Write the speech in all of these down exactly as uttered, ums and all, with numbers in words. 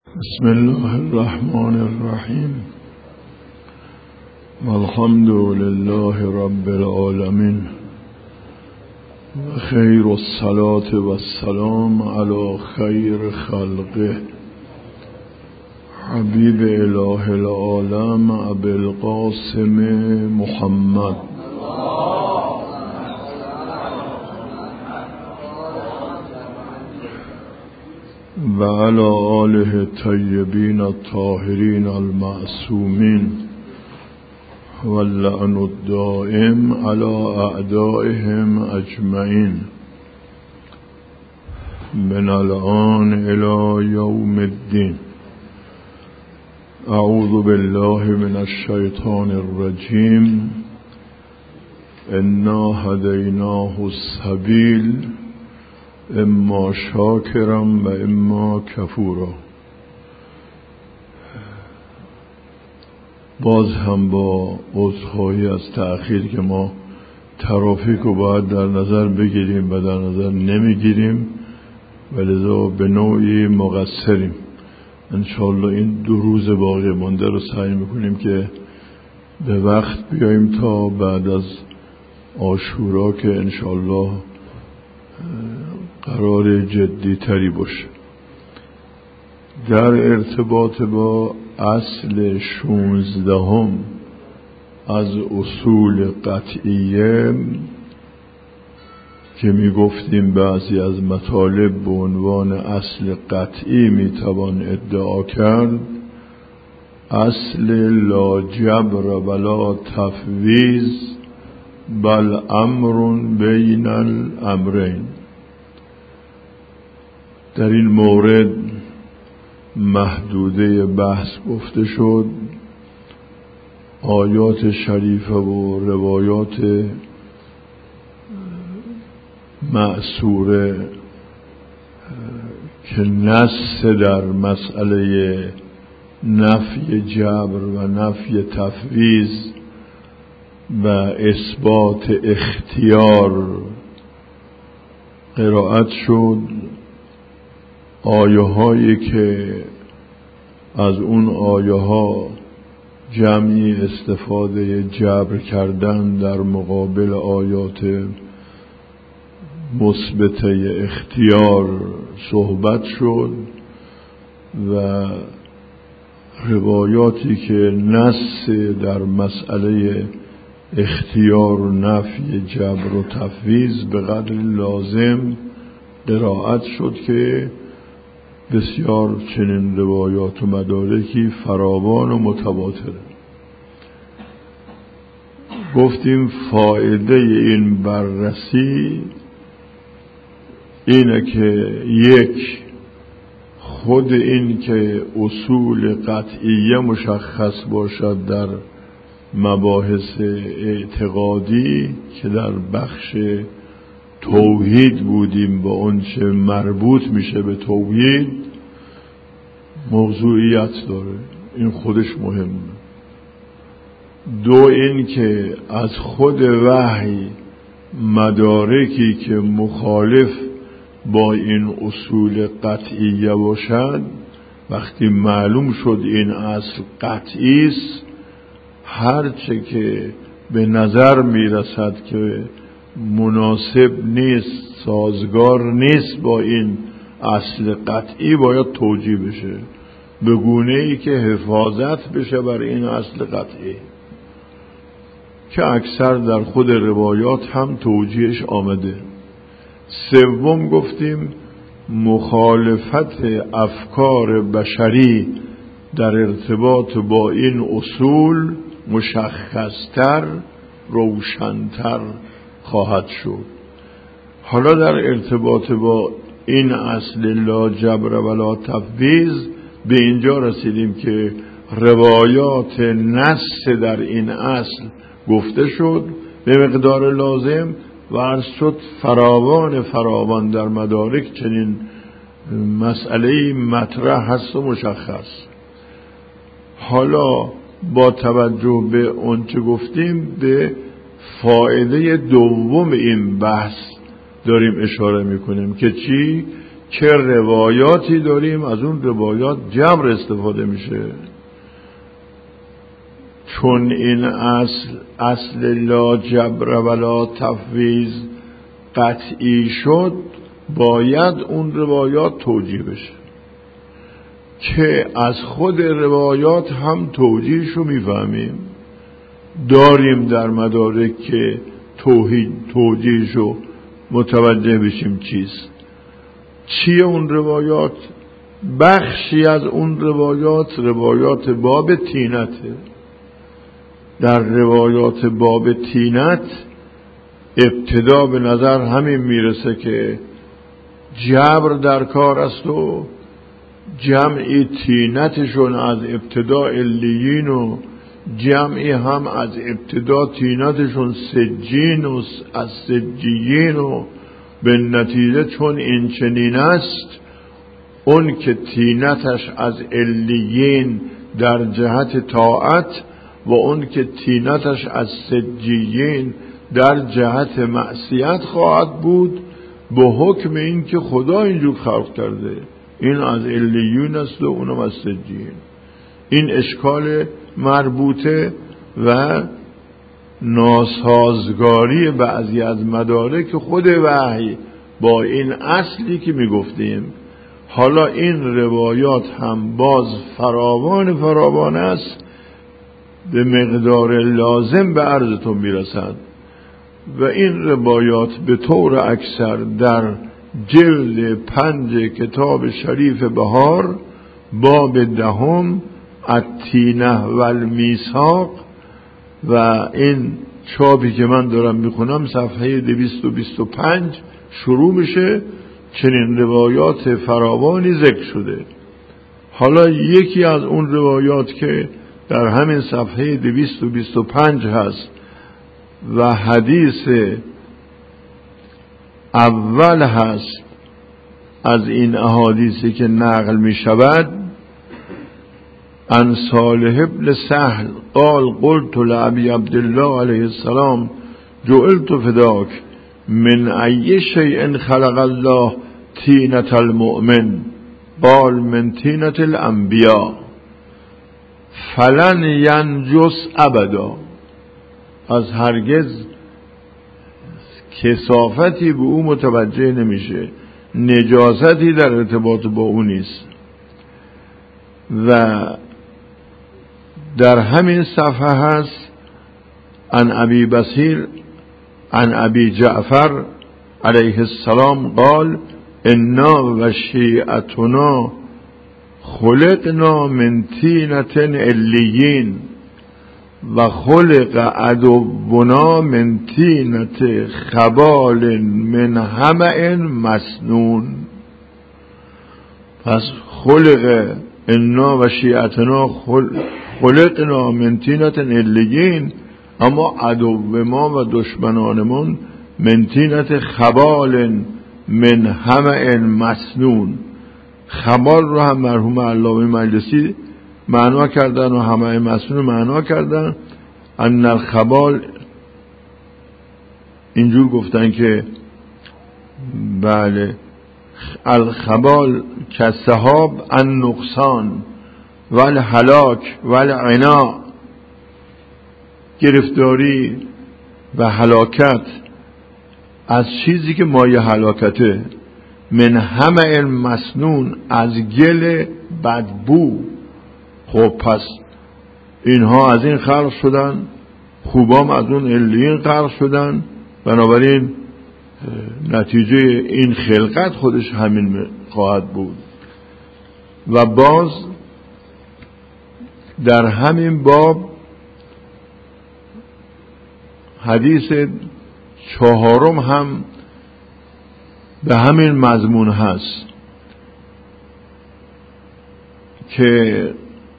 بسم الله الرحمن الرحیم والحمد لله رب العالمین و خیر الصلاة و السلام علی خیر خلقه حبیب اله العالم ابی القاسم محمد و علی آله الطیبین الطاهرین المعصومین واللعن الدائم علی اعدائهم اجمعین من الآن الی یوم الدین. اعوذ بالله من الشیطان الرجیم. انا هدیناه السبیل اما شاکرا و اما کفورا. باز هم با عذرخواهی از تأخیر که ما ترافیک رو باید در نظر بگیریم و در نظر نمیگیریم و لذا به نوعی مقصریم. انشاءالله این دو روز باقی مانده رو سعی میکنیم که به وقت بیاییم تا بعد از عاشورا که انشاءالله قرار جدی تری باشه. در ارتباط با اصل شونزدهم از اصول قطعیه که می گفتیم بعضی از مطالب به عنوان اصل قطعی می توان ادعا کرد، اصل لا جبر ولا تفویض بل امر بین الامرین. در این مورد محدوده بحث گفته شد. آیات شریفه و روایات مأثوره که نص در مسئله نفی جبر و نفی تفویض و اثبات اختیار قرائت شد. آیه هایی که از اون آیه ها جمعی استفاده جبر کردن در مقابل آیات مثبته اختیار صحبت شد و روایاتی که نص در مسئله اختیار و نفی جبر و تفویض به قدر لازم قرائت شد که بسیار چنین روایات و مدارکی فراوان و متواتر. گفتیم فایده این بررسی اینه که یک، خود این که اصول قطعیه مشخص باشد در مباحث اعتقادی که در بخش توحید بودیم با اون چه مربوط میشه به توحید موضوعیت داره، این خودش مهمه. دو، این که از خود وحی مدارکی که مخالف با این اصول قطعیه باشد، وقتی معلوم شد این اصل قطعی است، هرچه که به نظر میرسد که مناسب نیست، سازگار نیست با این اصل قطعی، باید توجیه بشه به گونه ای که حفاظت بشه بر این اصل قطعی که اکثر در خود روایات هم توجیهش آمده. سوم گفتیم مخالفت افکار بشری در ارتباط با این اصول مشخصتر، روشنتر خواهد شد. حالا در ارتباط با این اصل لا جبر ولا تفویض به اینجا رسیدیم که روایات نص در این اصل گفته شد به مقدار لازم و عرض شد فراوان فراوان در مدارک چنین مسئله مطرح هست و مشخص. حالا با توجه به اون چه گفتیم به فایده دوم این بحث داریم اشاره میکنیم که چی؟ که روایاتی داریم از اون روایات جبر استفاده میشه. چون این اصل اصل لا جبر ولا تفویض قطعی شد، باید اون روایات توجیه بشه که از خود روایات هم توجیهشو میفهمیم، داریم در مدارک که توحید توجیهشو متوجه بشیم چیست. چیه اون روایات؟ بخشی از اون روایات روایات باب تینته. در روایات باب تینت ابتدا به نظر همین میرسه که جبر در کار است و جمعی تینتشون از ابتدا علیین و جمعی هم از ابتدا تینتشون سجین و از سجیین و به نتیجه چون این چنین است، اون که تینتش از علیین در جهت طاعت و اون که تینتش از سجیین در جهت معصیت خواهد بود، به حکم این که خدا اینجور خلق کرده، این از علیون است و اونم از سجیین. این اشکال مربوطه و ناسازگاری بعضی از مدارک خود وحی با این اصلی که میگفتیم. حالا این روایات هم باز فراوان فراوان است، به مقدار لازم به عرضتون میرسد و این روایات به طور اکثر در جلد پنج کتاب شریف بهار باب دهم التینه و المیثاق و این چاپی که من دارم میخونم صفحه دویست و بیست و پنج شروع میشه، چنین روایات فراوانی ذکر شده. حالا یکی از اون روایات که در همین صفحه دویست و بیست و پنج هست و حدیث اول هست از این احادیثی که نقل می شود، عن صالح ابن سهل قال قلت لأبي عبدالله علیه السلام جعلت فداک من ای شیء خلق الله تینة المؤمن قال من تینة الانبیاء فلن ینجس ابدا. از هرگز کثافتی به او متوجه نمیشه، نجاستی در ارتباط با او نیست. و در همین صفحه هست عن ابی بصیر عن ابی جعفر علیه السلام قال انا و شیعتنا خلقنا من طینة علیین و خلق عدونا من طینة خبال من حمأ مسنون. پس خلق انا و شیعتنا خلقنا من طینة علیین، اما عدو ما و دشمنانمون من طینة خبال من حمأ مسنون. خبال رو هم مرحوم علامه مجلسی معنا کردن و حمأ مسنون معنا کردن. ان الخبال اینجور گفتن که بله الخبال کالسحاب النقصان والهلاک والعناء، گرفتاری و هلاکت از چیزی که مایه هلاکته. من حمأ مسنون، از گل بدبو. خب پس اینها از این خلق شدن، خوبام از اون علیین خلق شدن، بنابراین نتیجه این خلقت خودش همین خواهد بود. و باز در همین باب حدیث چهارم هم به همین مضمون هست که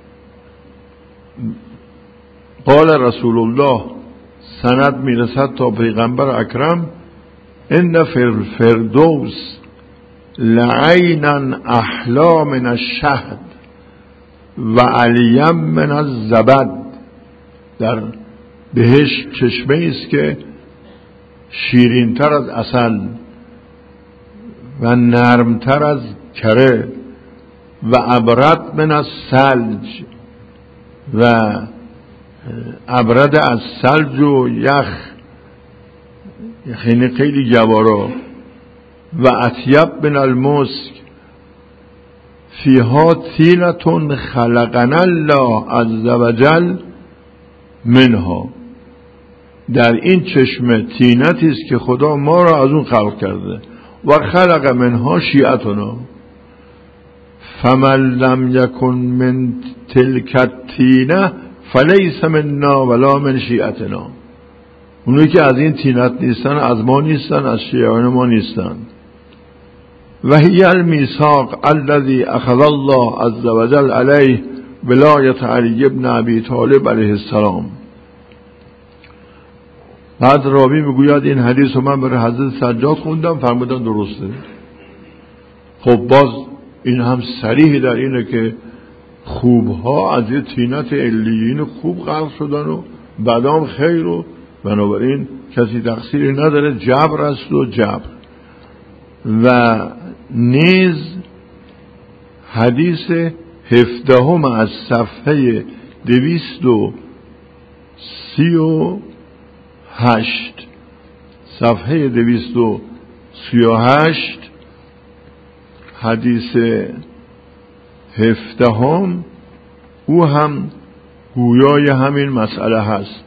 قال رسول الله، سند میرسد تا پیغمبر اکرم، ان فی الفردوس لعینا احلا من الشهد و علیم من الزبد. در بهش چشمه است که شیرین تر از عسل و نرمتر از کره و ابرد من از ثلج و ابرد از ثلج و یخ، یعنی خیلی گوارا. و اطیب من المسک فیها طینة خلقنا الله عز وجل منها. در این چشمه طینتی است که خدا ما را از اون خلق کرده. و خلق منها شیعتنا فمن لم یکن من تلک الطینة فلیس منا ولا من شیعتنا. اونایی که از این طینت نیستن از ما نیستن، از شیعان ما نیستن. و هی المیثاق الذی اخذ الله عز وجل علیه ولایت علی ابن ابی طالب علیه السلام. بعد راوی میگوید این حدیث رو من برای حضرت سجاد خوندم، فرمودن درسته. خب باز این هم صریح در اینه که خوبها از یه طینت علیین خوب خلق شدن و بعدام خیر، و بنابراین کسی تقصیری نداره، جبر است و جبر. و نیز حدیث هفدهم از صفحه دویست و سی و هشت، صفحه دویست و سی و هشت، حدیث هفدهم او هم گویای همین مسئله هست.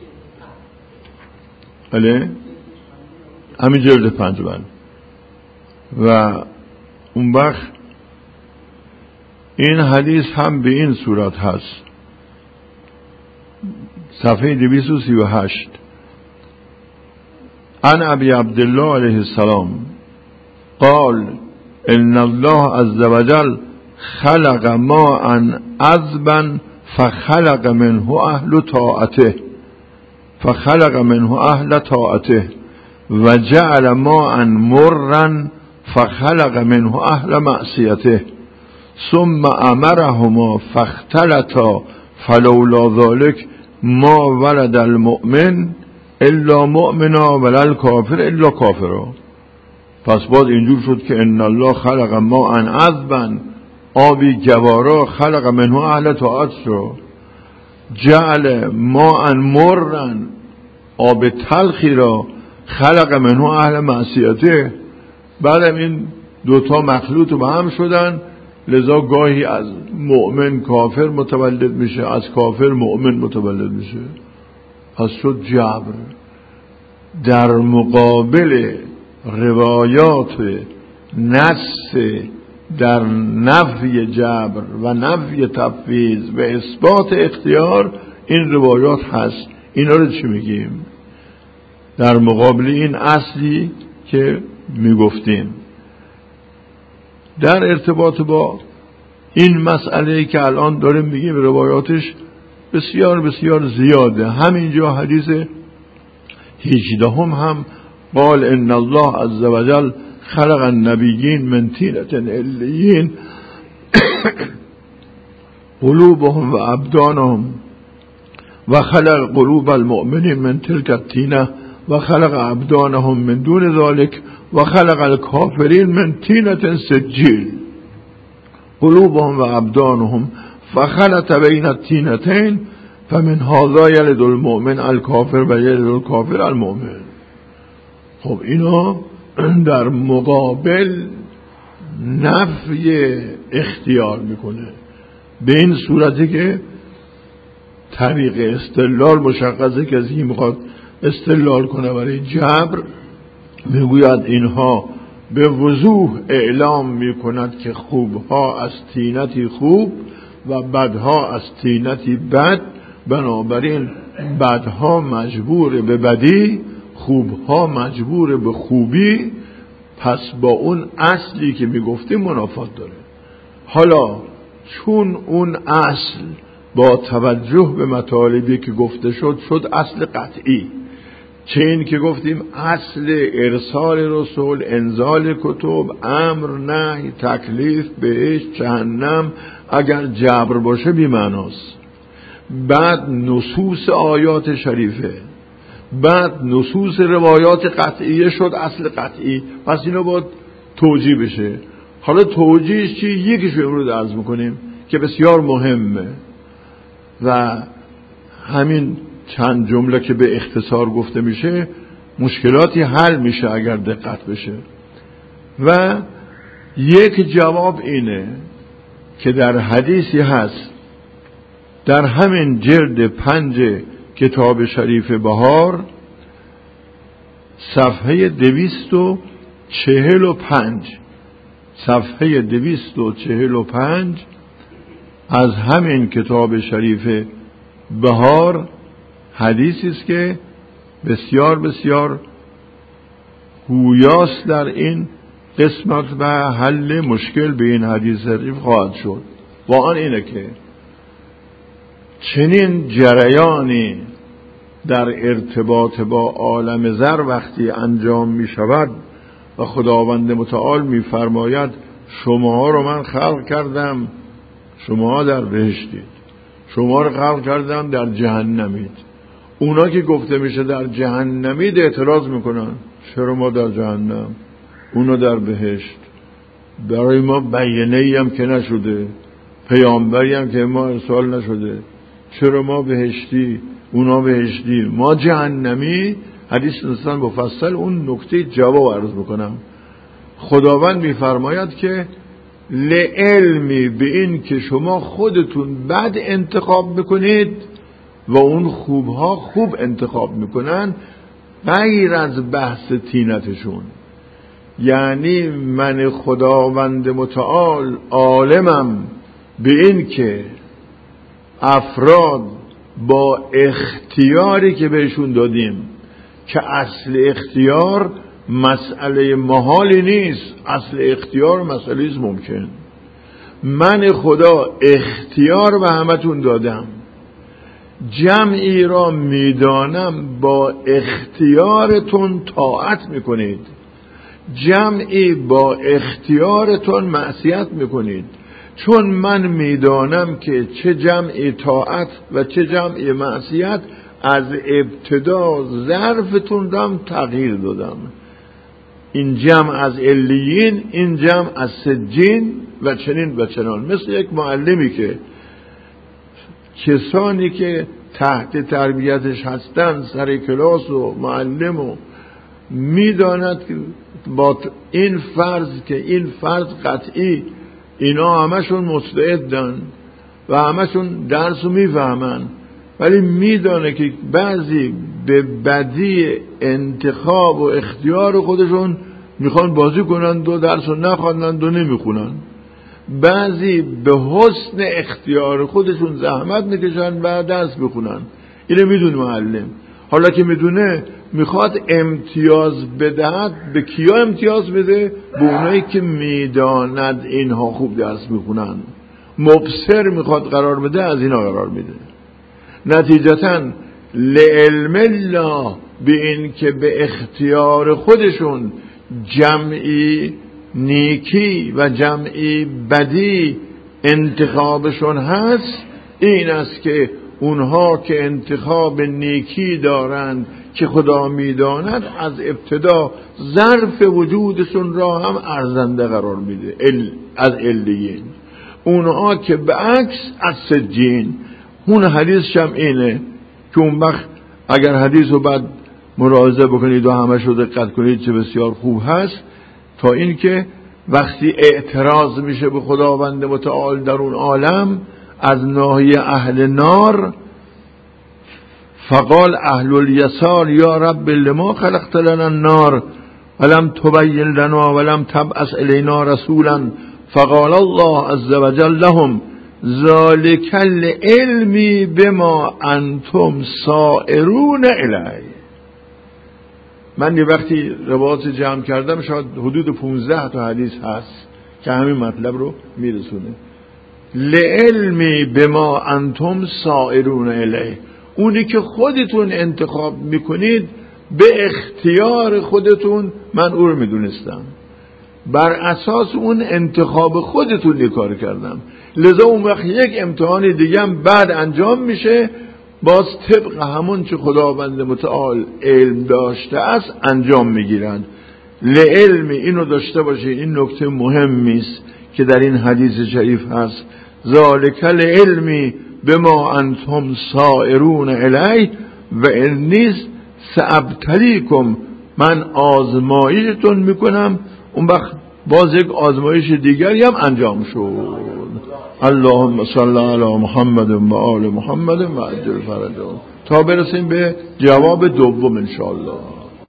بله همین جلد پنج. بله. و اون وقت این حدیث هم به این صورت هست، صفحه دویست و سی و هشت. عن ابی عبدالله علیه السلام قال ان الله عز وجل خلق ماء عذبا فخلق منه اهل طاعته فخلق منه اهل طاعته و جعل ماء مرا فخلق منه اهل معصیته ثم امرهما فاختلطا فلولا ذلك ما ولد المؤمن الا مؤمنا ولا الکافر الا کافرا. پس باز اینجور شد که ان الله خلق ماء عذبا، آبی گوارا، خلق منه اهل طاعت شو، جعل ماء مرا، آب تلخی را، خلق منه اهل معصیته. بعدم این دوتا مخلوط به هم شدن، لذا گاهی از مؤمن کافر متولد میشه، از کافر مؤمن متولد میشه. پس شد جبر. در مقابل روایات نص در نفی جبر و نفی تفویض و اثبات اختیار این روایات هست. اینا رو چی میگیم؟ در مقابل این اصلی که میگفتیم در ارتباط با این مسئله که الان داریم میگیم، روایاتش بسیار بسیار زیاده. همینجا حدیث هجدهم هم قال ان الله عز وجل خلق النبیین من طینة علیین قلوبهم و ابدانهم و خلق قلوب المؤمنین من تلک الطینة و خلق ابدانهم من دون ذلك و خلق الکافرین من طینة سجیل قلوبهم و ابدانهم فخلط بین الطینتین فمن هذا یلد المؤمن الکافر و یلد الکافر المؤمن. خب اینا در مقابل نفی اختیار میکنه، به این صورتی که طریق استدلال مشخصه که از این میخواد استدلال کنه برای جبر، میگوید اینها به وضوح اعلام میکند که خوبها از طینتی خوب و بدها از طینتی بد، بنابراین بدها مجبور به بدی، خوبها مجبور به خوبی. پس با اون اصلی که میگفتیم منافات داره. حالا چون اون اصل با توجه به مطالبی که گفته شد شد اصل قطعی، چه این که گفتیم اصل ارسال رسول، انزال کتب، امر، نهی، تکلیف، بهشت، جهنم اگر جبر باشه بی معناست. بعد نصوص آیات شریفه، بعد نصوص روایات قطعیه شد اصل قطعی. پس اینو باید توجیه بشه. حالا توجیهش چی؟ یکیش رو امروز عرض میکنیم که بسیار مهمه و همین چند جمله که به اختصار گفته میشه مشکلاتی حل میشه اگر دقت بشه. و یک جواب اینه که در حدیثی هست در همین جلد پنج کتاب شریف بهار صفحه دویست و چهل و پنج صفحه دویست و چهل و پنج از همین کتاب شریف بهار حدیثی است که بسیار بسیار گویاست در این قسمت و حل مشکل به این حدیث شریف خواهد شد. و آن اینه که چنین جریانی در ارتباط با عالم زر وقتی انجام می شود و خداوند متعال می فرماید شما رو من خلق کردم شما در بهشتید، شما رو خلق کردم در جهنمید. اونا که گفته میشه در جهنمید اعتراض میکنن چرا ما در جهنم اونا در بهشت؟ برای ما بیانیه‌ای هم که نشده، پیامبری هم که ما ارسال نشده، چرا ما بهشتی اونا بهشتی ما جهنمی؟ حدیث نستان مفصل اون نکته جواب عرض بکنم. خداوند میفرماید که لعلمی به این که شما خودتون بد انتخاب میکنید و اون خوبها خوب انتخاب میکنن غیر از بحث تینتشون. یعنی من خداوند متعال عالمم به این که افراد با اختیاری که بهشون دادیم که اصل اختیار مسئله محالی نیست، اصل اختیار مسئله است ممکن. من خدا اختیار به همتون دادم، جمعی را میدانم با اختیارتون طاعت میکنید، جمعی با اختیارتون معصیت میکنید. چون من میدانم که چه جمعی طاعت و چه جمعی معصیت از ابتدا ظرفتون دم تغییر دادم. این جمع از علیین، این جمع از سجین و چنین و چنان. مثل یک معلمی که کسانی که تحت تربیتش هستن سر کلاس و معلم و میداند که با این فرض که این فرض قطعی اینا همشون مستعدن و همشون درس رو میفهمن، ولی میدانه که بعضی به بدی انتخاب و اختیار خودشون میخوان بازی کنن و درس رو نخوانند و نمیخونن، بعضی به حسن اختیار خودشون زحمت میکشن و درس بخونن. اینو میدونه معلم. حالا که میدونه میخواد امتیاز بدهد. به کیا امتیاز بده؟ به اونایی که میداند اینها خوب درس میخونن. مبصر میخواد قرار بده، از اینا قرار میده. نتیجتاً لعلم الله به این که به اختیار خودشون جمعی نیکی و جمعی بدی انتخابشون هست، این است که اونها که انتخاب نیکی دارند که خدا میداند از ابتدا ظرف وجودشون را هم ارزنده قرار میده از علیین. اونها که به عکس از سجین. اون حدیث هم اینه که اون وقت اگر حدیث رو بعد ملاحظه بکنید و همش رو دقت کنید چه بسیار خوب هست، تا این که وقتی اعتراض میشه به خداوند متعال در اون عالم از ناحیه اهل نار، فقال اهل الیسار یا رب لما خلقت لنا النار ولم تبین لنا ولم تبعث الینا رسولا فقال الله عز وجل لهم ذالک العلم بما انتم سائرون الیه. من یه وقتی روایات جمع کردم شاید حدود پونزده تا حدیث هست که همین مطلب رو میرسونه. لعلمی بما انتم سائرون الیه، اونی که خودتون انتخاب میکنید به اختیار خودتون من او رو میدونستم، بر اساس اون انتخاب خودتون یه کار کردم. لذا اون وقت یک امتحان دیگه هم بعد انجام میشه، باز طبق همون چه خداوند متعال علم داشته است انجام میگیرند. لعلمی، اینو داشته باشید، این نکته مهمی است که در این حدیث شریف هست. ذالک لعلمی بما انتم سائرون الی و انی سابتلیکم، من آزمایشتون میکنم. اون وقت باز یک آزمایش دیگری هم انجام شد. اللهم صل علی محمد و آل محمد و عجل فرجهم، تا برسیم به جواب دوم ان شاء الله.